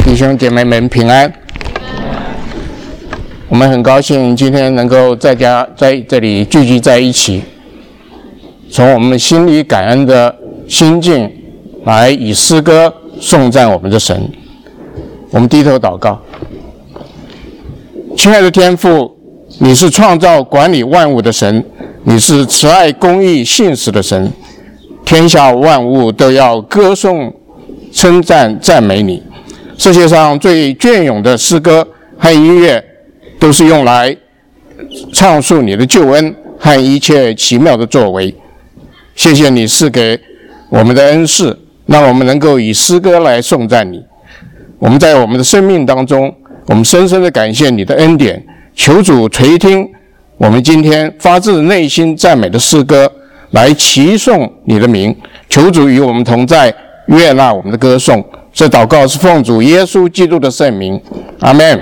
弟兄姐妹们平安。我们很高兴今天能够在这里聚集在一起，从我们心里感恩的心境来以诗歌颂赞我们的神。我们低头祷告。亲爱的天父，你是创造管理万物的神，你是慈爱公义信实的神，天下万物都要歌颂称赞赞美你。世界上最隽永的诗歌和音乐都是用来唱述你的救恩和一切奇妙的作为。谢谢你赐给我们的恩赐，让我们能够以诗歌来颂赞你。我们在我们的生命当中，我们深深的感谢你的恩典，求主垂听我们今天发自内心赞美的诗歌，来齐颂你的名。求主与我们同在，悦纳我们的歌颂。这祷告是奉主耶稣基督的圣名，阿们。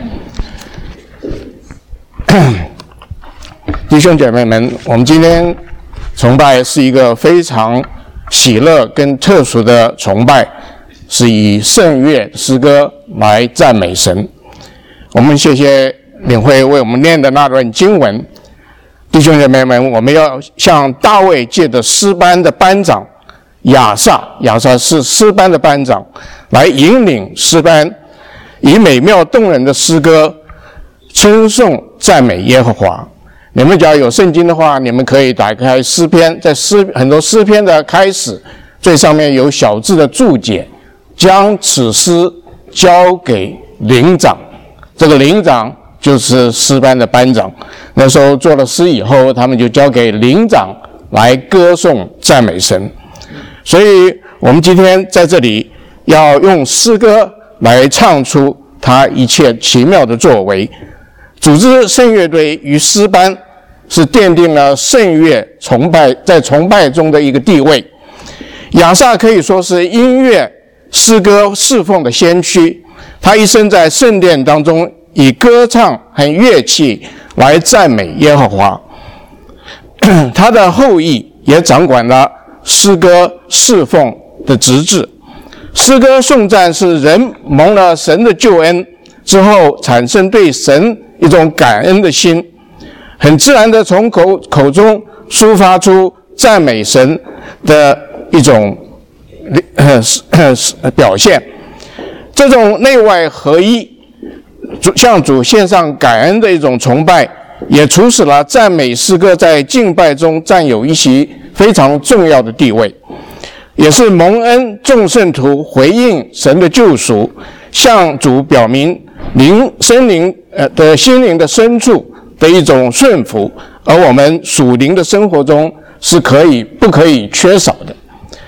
弟兄姐妹们，我们今天崇拜是一个非常喜乐跟特殊的崇拜，是以圣乐诗歌来赞美神。我们谢谢领会为我们念的那段经文。弟兄姐妹们，我们要向大卫借的诗班的班长亚萨是诗班的班长，来引领诗班，以美妙动人的诗歌称颂赞美耶和华。你们只要有圣经的话，你们可以打开诗篇，在很多诗篇的开始最上面有小字的注解，将此诗交给灵长。这个灵长就是诗班的班长，那时候做了诗以后，他们就交给灵长来歌颂赞美神。所以我们今天在这里要用诗歌来唱出他一切奇妙的作为。组织圣乐队与诗班是奠定了圣乐在崇拜中的一个地位。亚萨可以说是音乐诗歌侍奉的先驱，他一生在圣殿当中以歌唱和乐器来赞美耶和华。他的后裔也掌管了诗歌侍奉的职责。诗歌颂赞是人蒙了神的救恩之后产生对神一种感恩的心，很自然的从口中抒发出赞美神的一种表现。这种内外合一，向主献上感恩的一种崇拜，也促使了赞美诗歌在敬拜中占有一席非常重要的地位，也是蒙恩众圣徒回应神的救赎，向主表明心灵的深处的一种顺服，而我们属灵的生活中是不可以缺少的。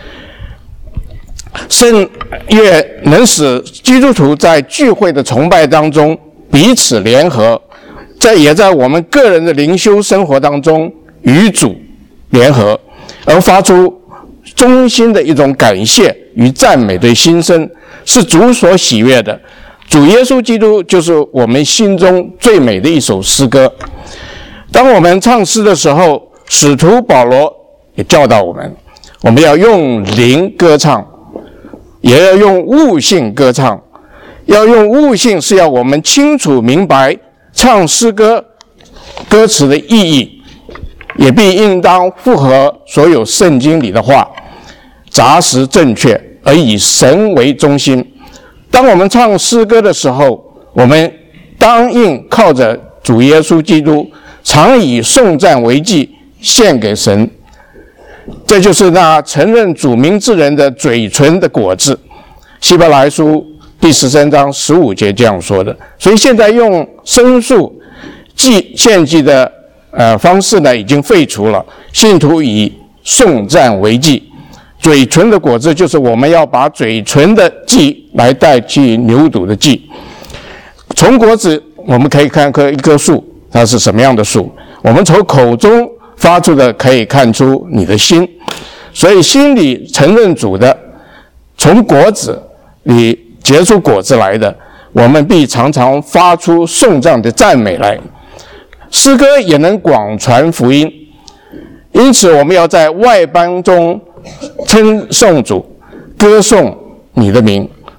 圣乐能使基督徒在聚会的崇拜当中彼此联合，也在我们个人的灵修生活当中与主联合，而发出衷心的一种感谢与赞美的心声，是主所喜悦的。主耶稣基督就是我们心中最美的一首诗歌。当我们唱诗的时候，使徒保罗也教导我们要用灵歌唱，也要用悟性歌唱。要用悟性是要我们清楚明白唱诗歌歌词的意义，也必应当符合所有圣经里的话，扎实正确，而以神为中心。当我们唱诗歌的时候，我们当应靠着主耶稣基督，常以颂赞为祭献给神。这就是那承认主名之人的嘴唇的果子。希伯来书第13章15节这样说的。所以现在用申诉献祭的方式呢已经废除了，信徒以颂赞为祭。嘴唇的果子就是我们要把嘴唇的祭来代替牛犊的祭。从果子我们可以看一棵树，它是什么样的树，我们从口中发出的可以看出你的心。所以心里承认主的，从果子里结出果子来的，我们必常常发出颂赞的赞美来。诗歌也能广传福音，因此我们要在外邦中称颂主，歌颂你的名。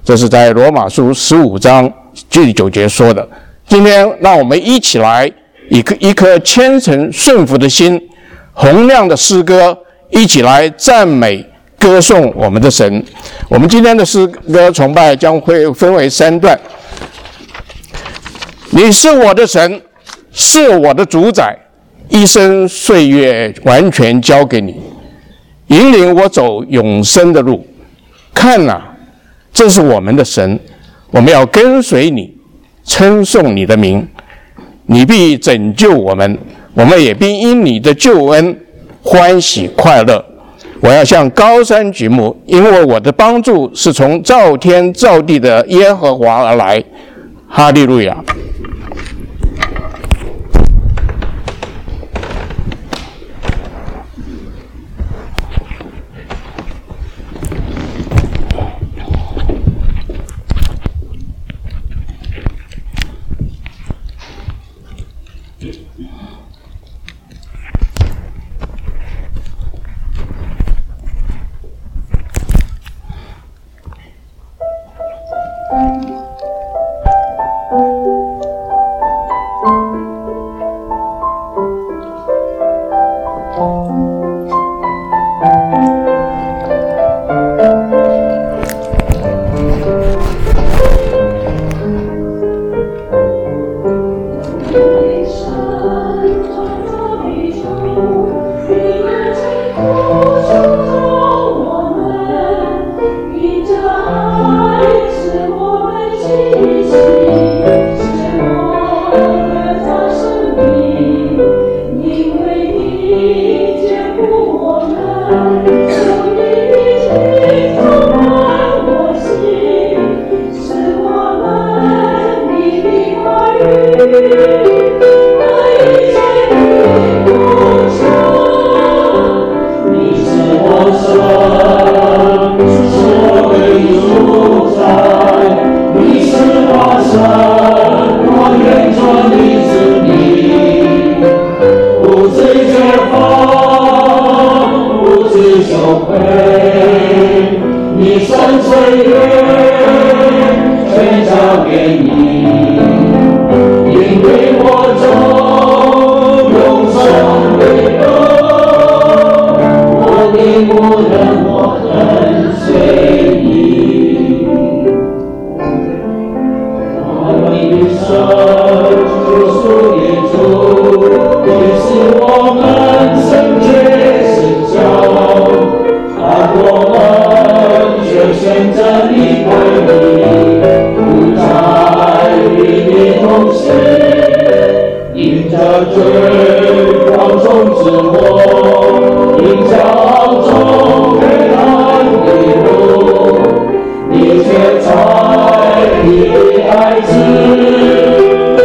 这是在罗马书15章第9节说的。今天让我们一起来以一颗虔诚顺服的心，洪亮的诗歌，一起来赞美歌颂我们的神。我们今天的诗歌崇拜将会分为3段。你是我的神，是我的主宰，一生岁月完全交给你，引领我走永生的路。看啊，这是我们的神，我们要跟随你，称颂你的名。你必拯救我们，我们也必因你的救恩欢喜快乐。我要向高山举目，因为我的帮助是从造天造地的耶和华而来。哈利路亚。 你却在你的爱子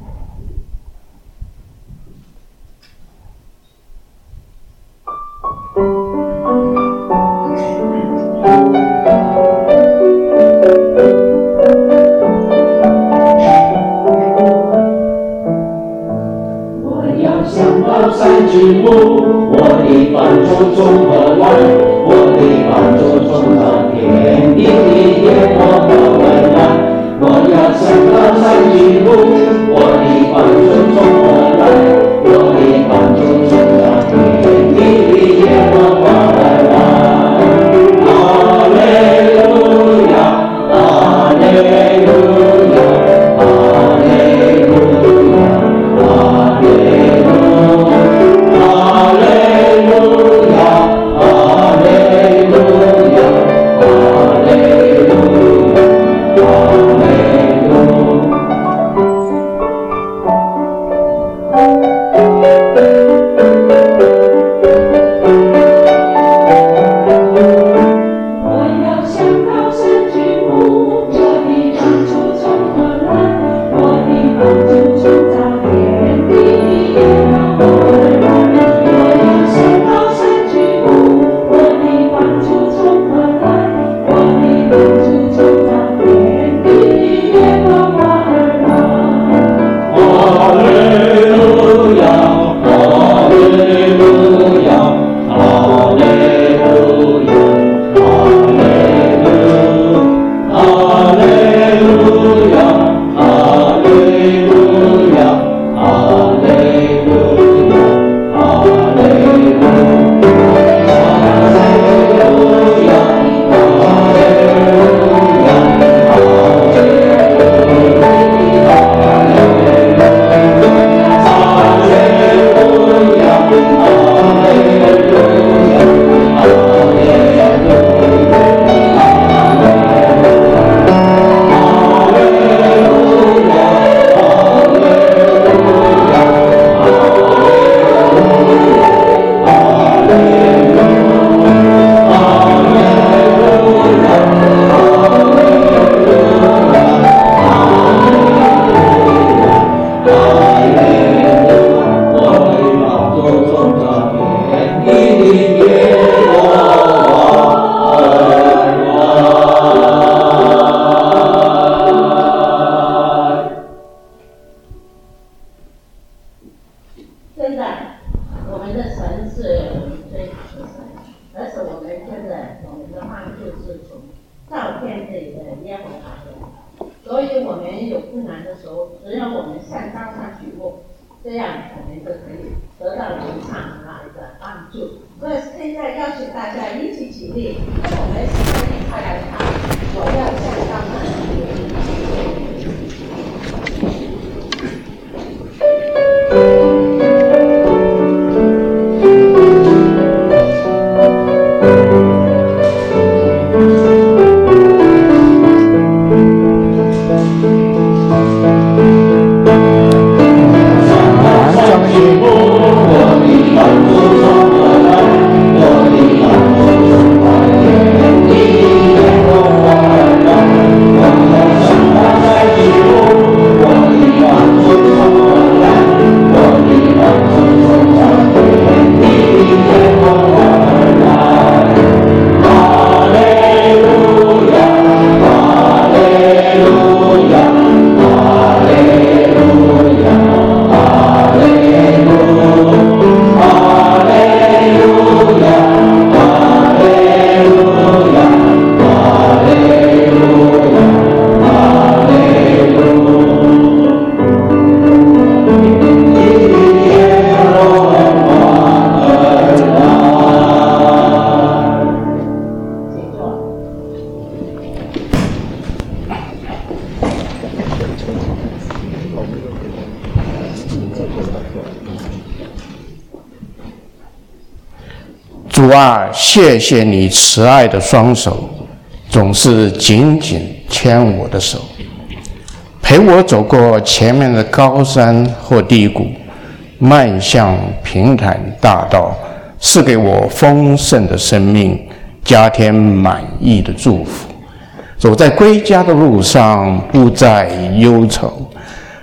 主啊，谢谢你慈爱的双手，总是紧紧牵我的手，陪我走过前面的高山或低谷，迈向平坦大道，赐给我丰盛的生命，加添满意的祝福。走在归家的路上，不再忧愁，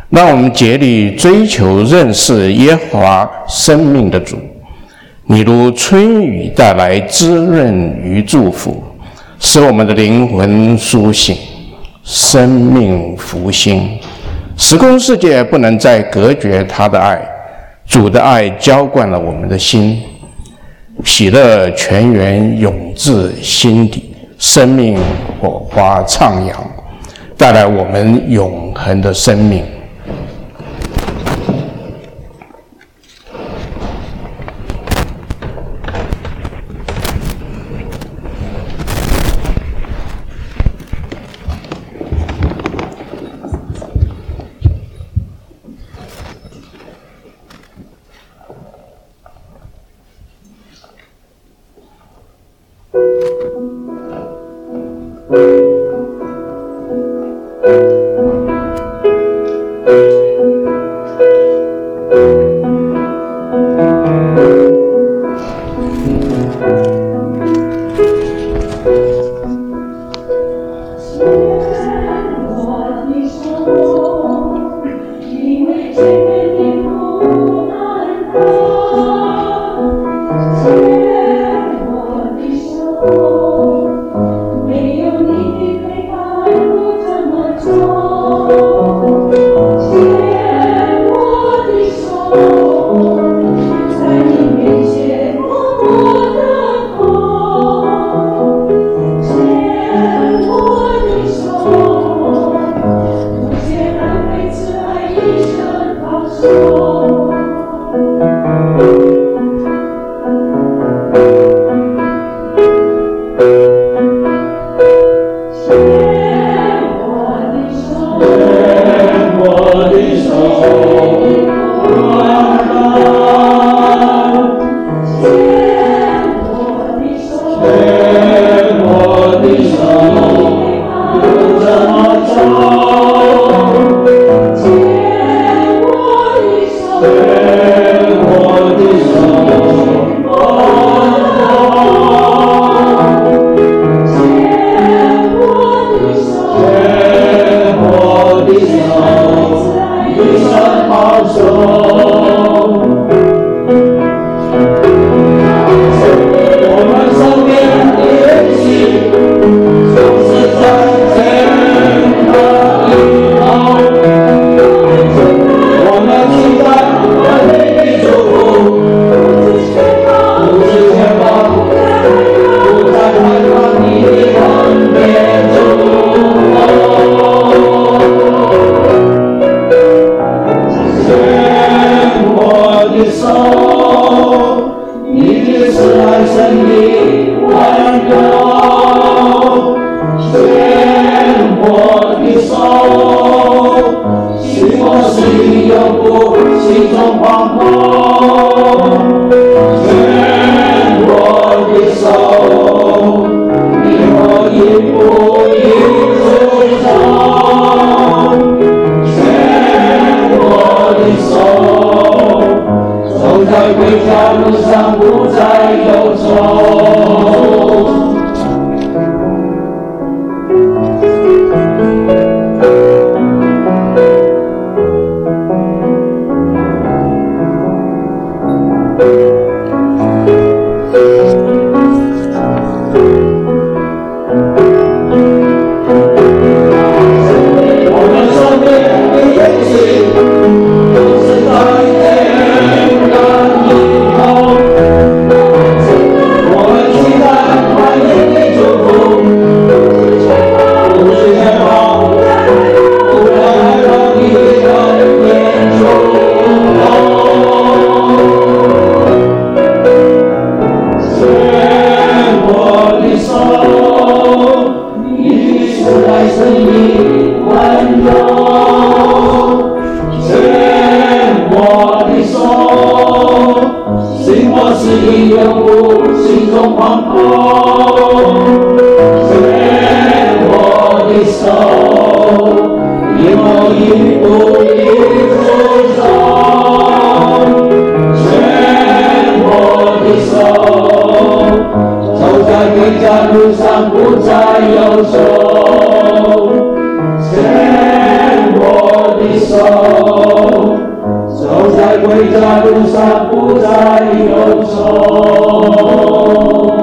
让我们竭力追求认识耶和华生命的主。你如春雨带来滋润与祝福，使我们的灵魂苏醒，生命复兴。时空世界不能再隔绝他的爱，主的爱浇灌了我们的心，喜乐泉源涌至心底，生命火花畅扬，带来我们永恒的生命。 牵我的手，走在回家路上不再忧愁。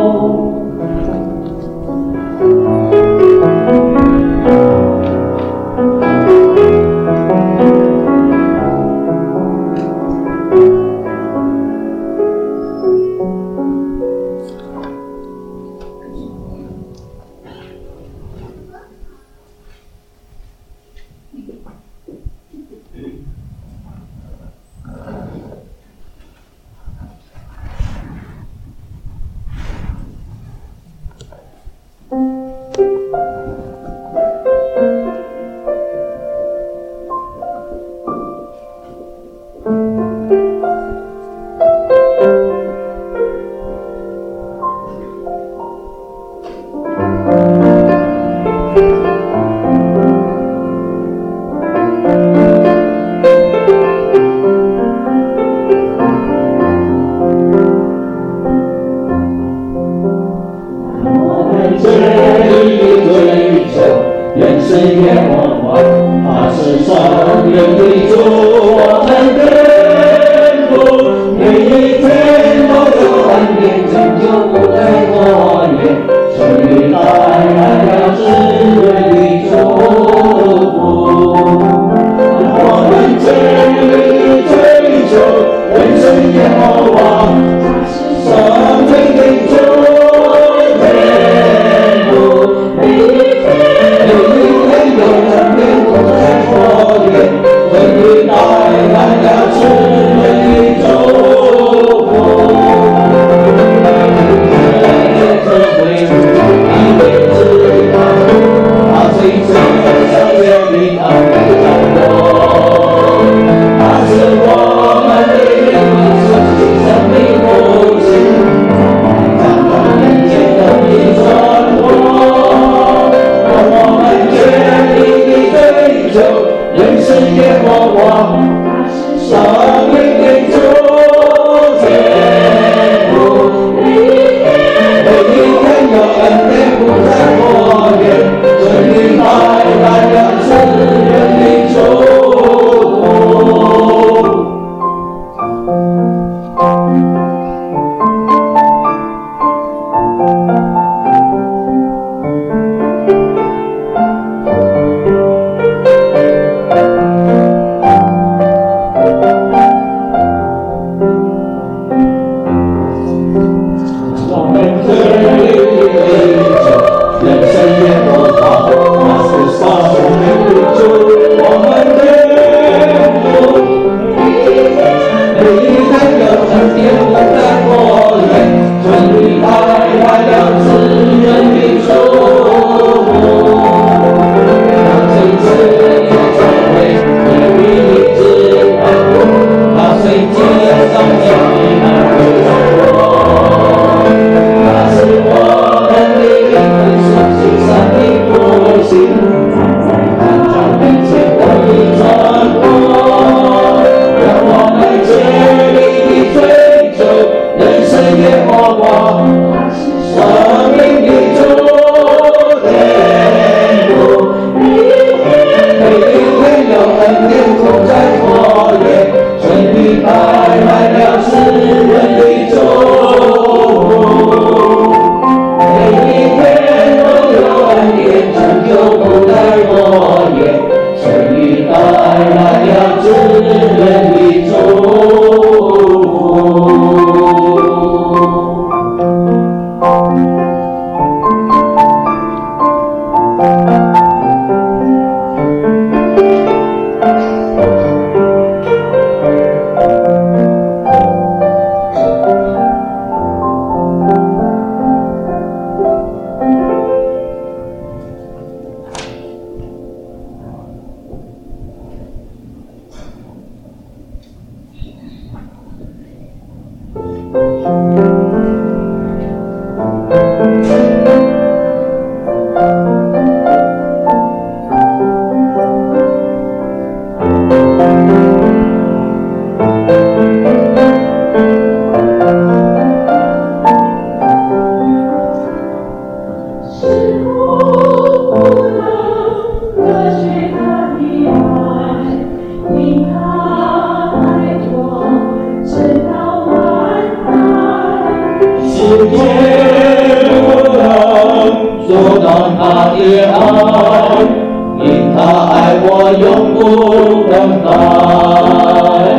我永不更改。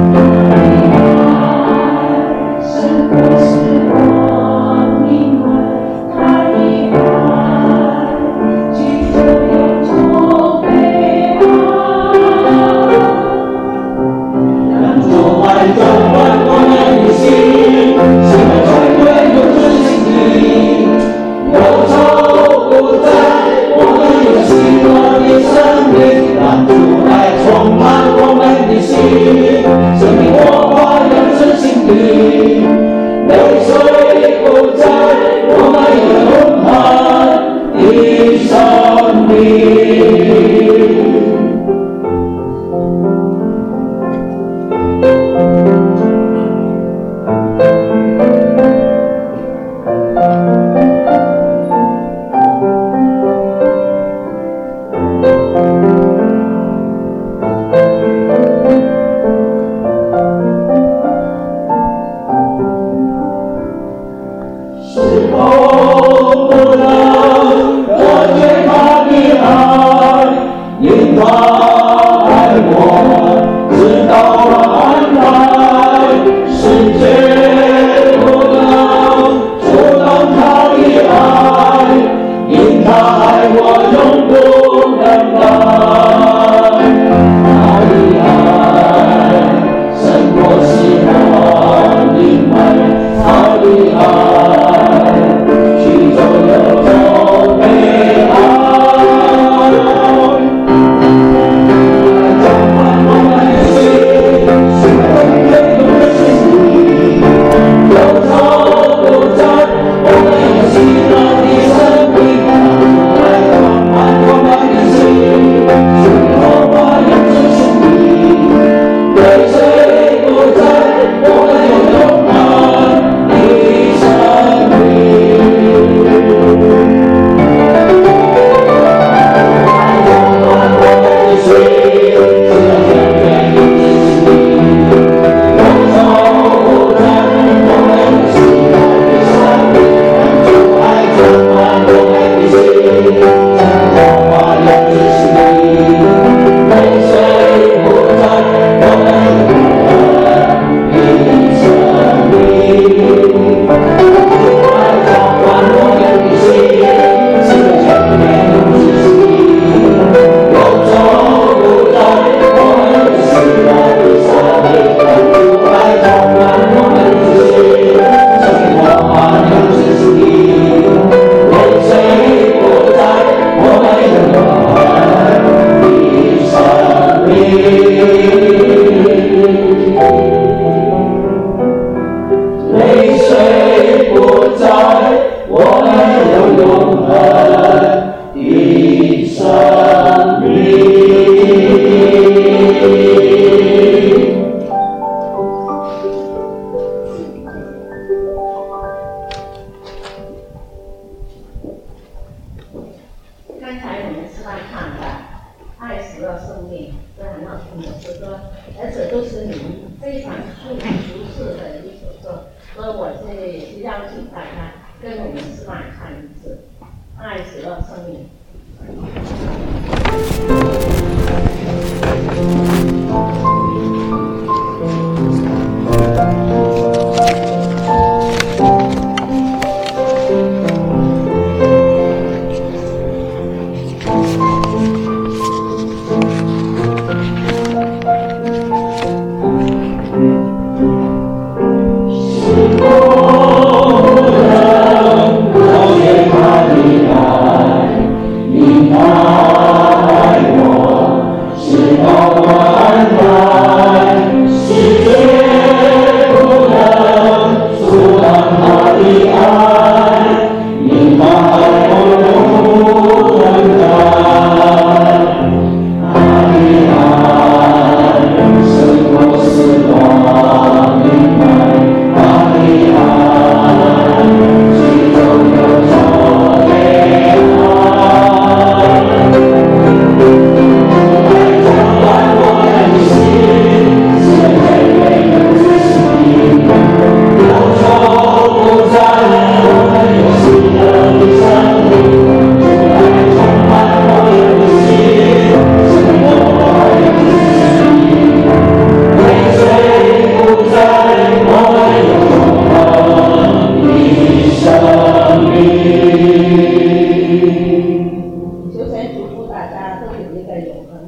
神不是我明白他的爱，举着永久悲哀，让主爱充满我们的心，使我成为永志心地，忧愁不在我们有喜乐的生命，让主爱充满我们的心，生命活化永志心地，泪水不在我们有永恒的生命。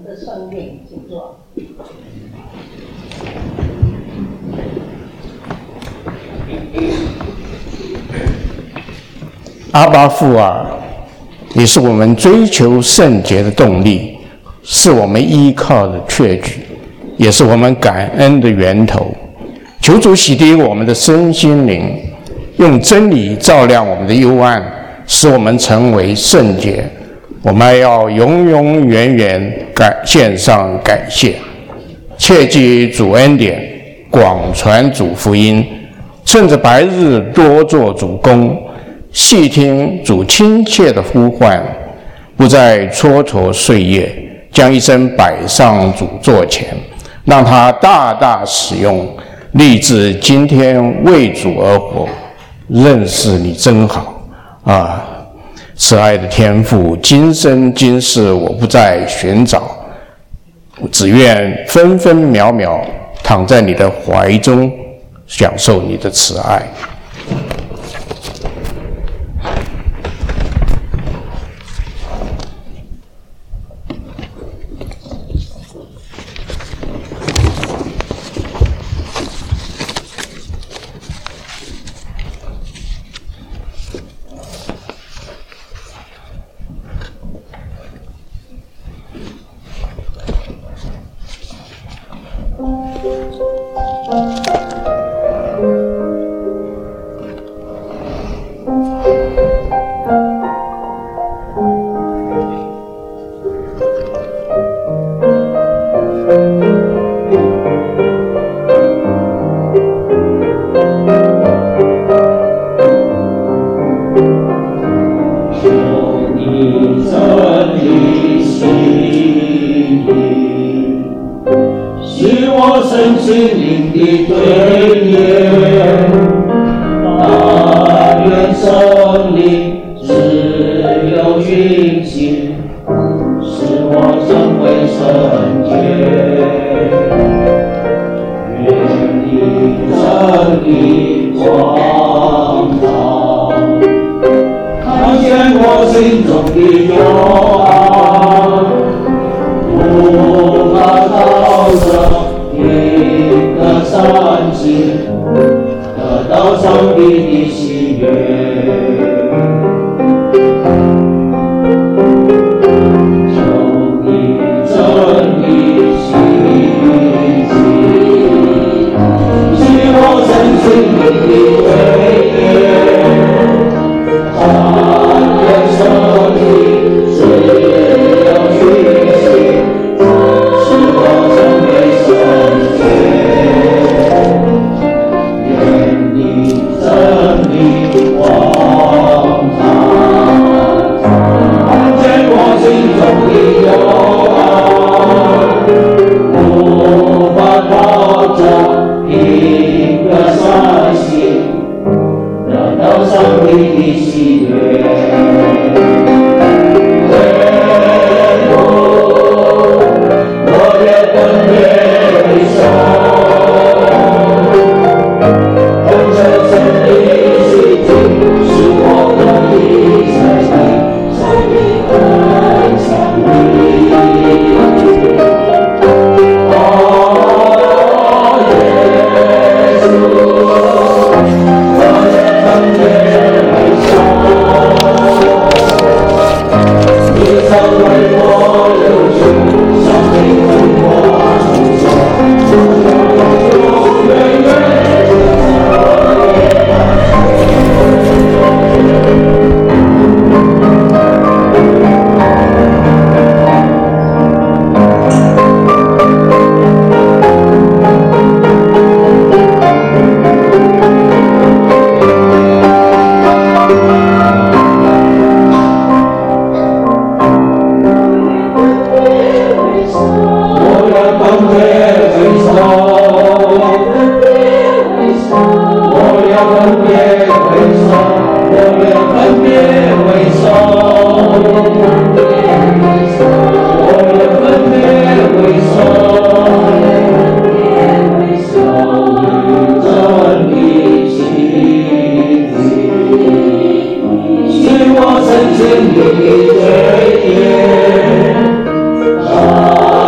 们的圣命，请坐。 阿爸父啊，你是我们追求圣洁的动力，是我们依靠的确据，也是我们感恩的源头。求主洗涤我们的身心灵，用真理照亮我们的幽暗，使我们成为圣洁。我们要永永远远献上感谢，切记主恩典，广传主福音，趁着白日多做主工，细听主亲切的呼唤，不再蹉跎岁月，将一生摆上主座前，让他大大使用，立志今天为主而活。认识你真好啊！慈爱的天父，今生今世我不再寻找，我只愿分分秒秒躺在你的怀中，享受你的慈爱。 我深深的罪孽，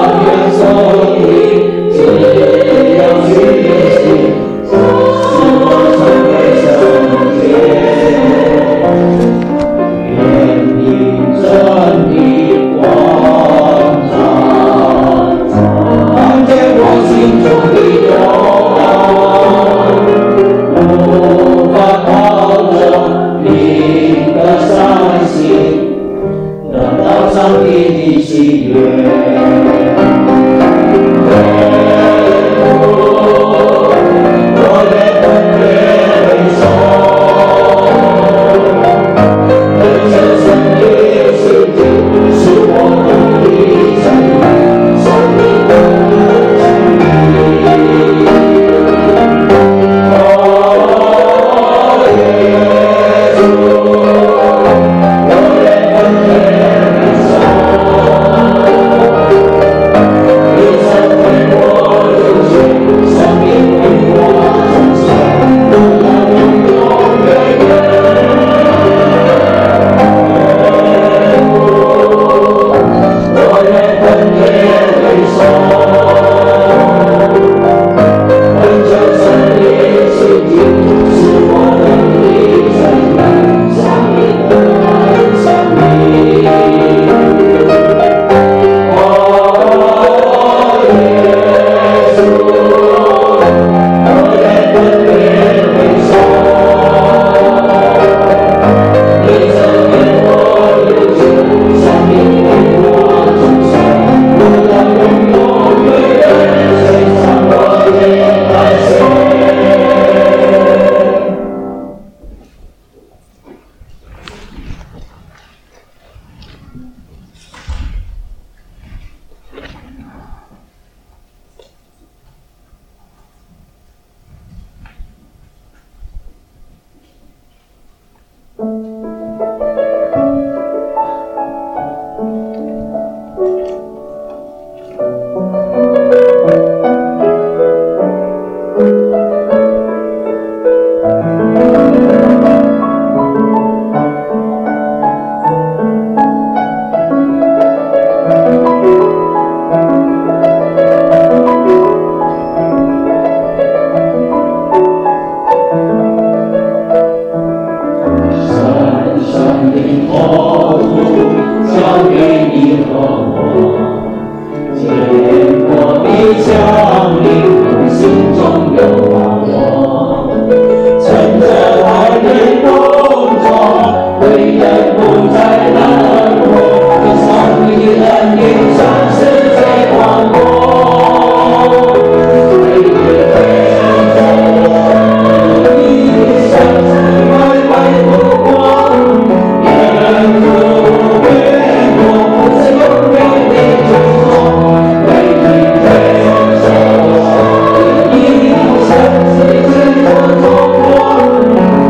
你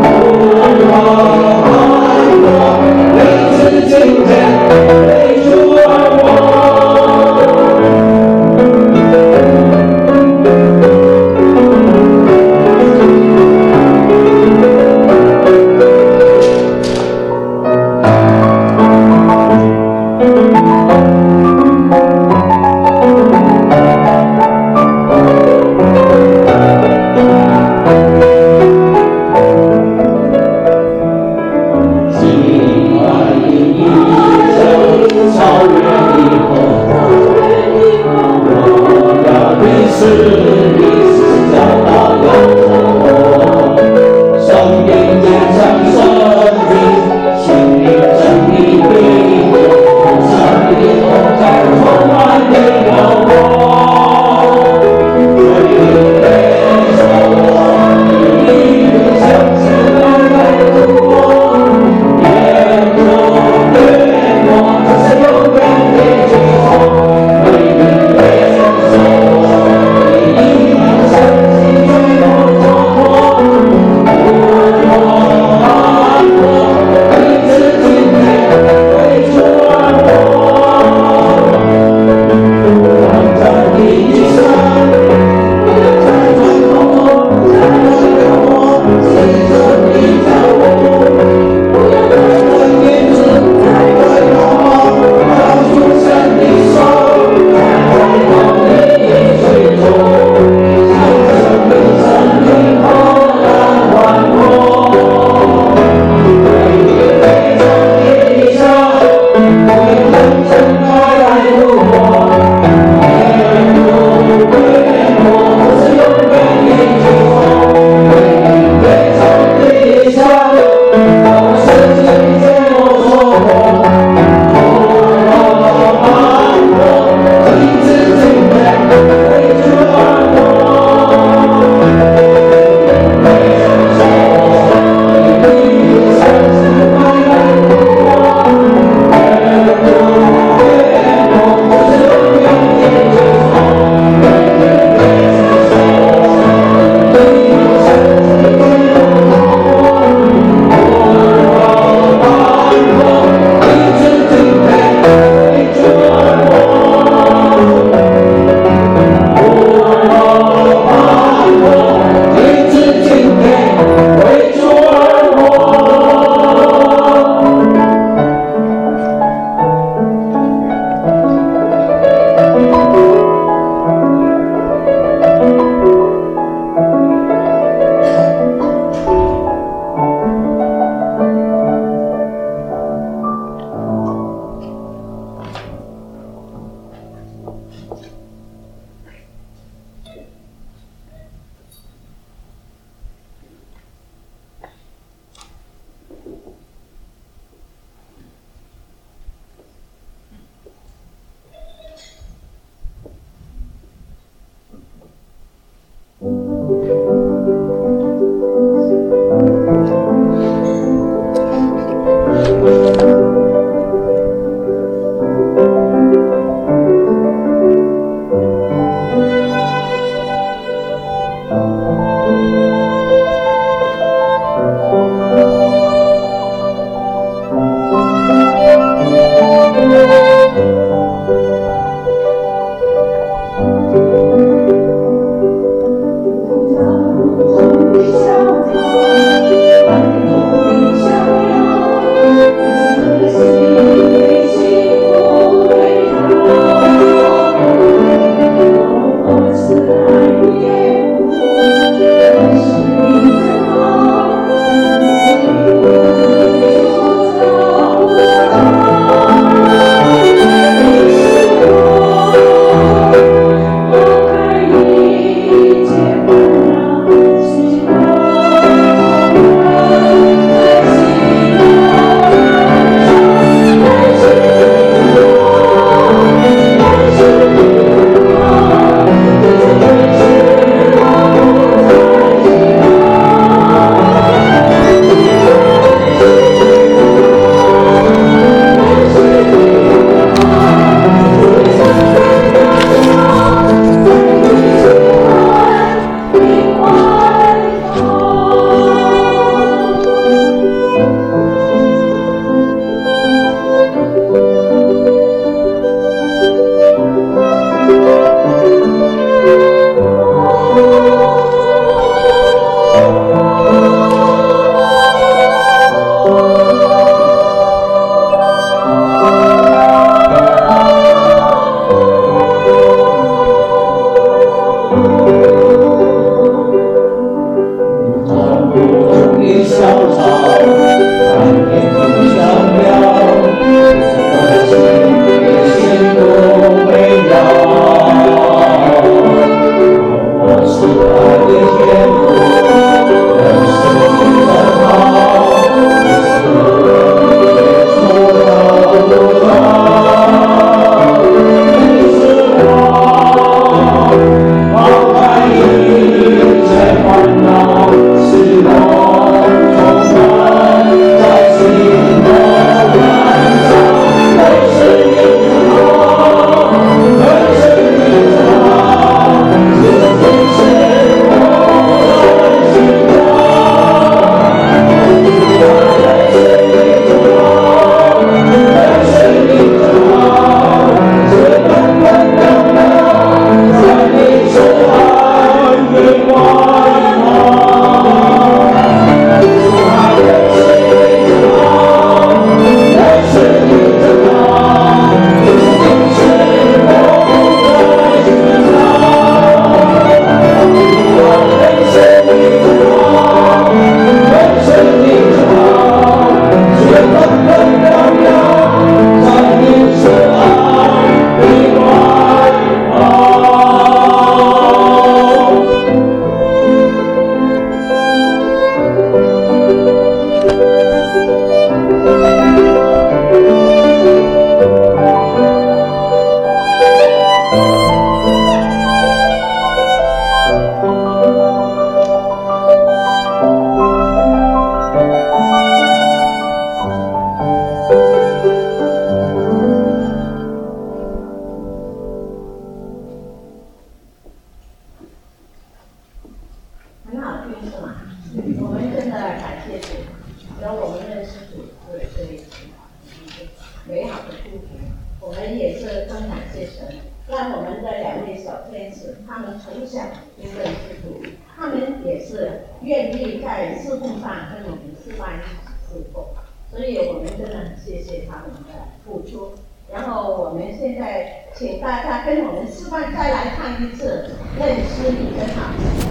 2位小天使，他们从小就认识主，他们也是愿意在侍奉上跟我们示范一起侍奉，所以我们真的很谢谢他们的付出。然后我们现在请大家跟我们示范再来唱一次《认识你真好》。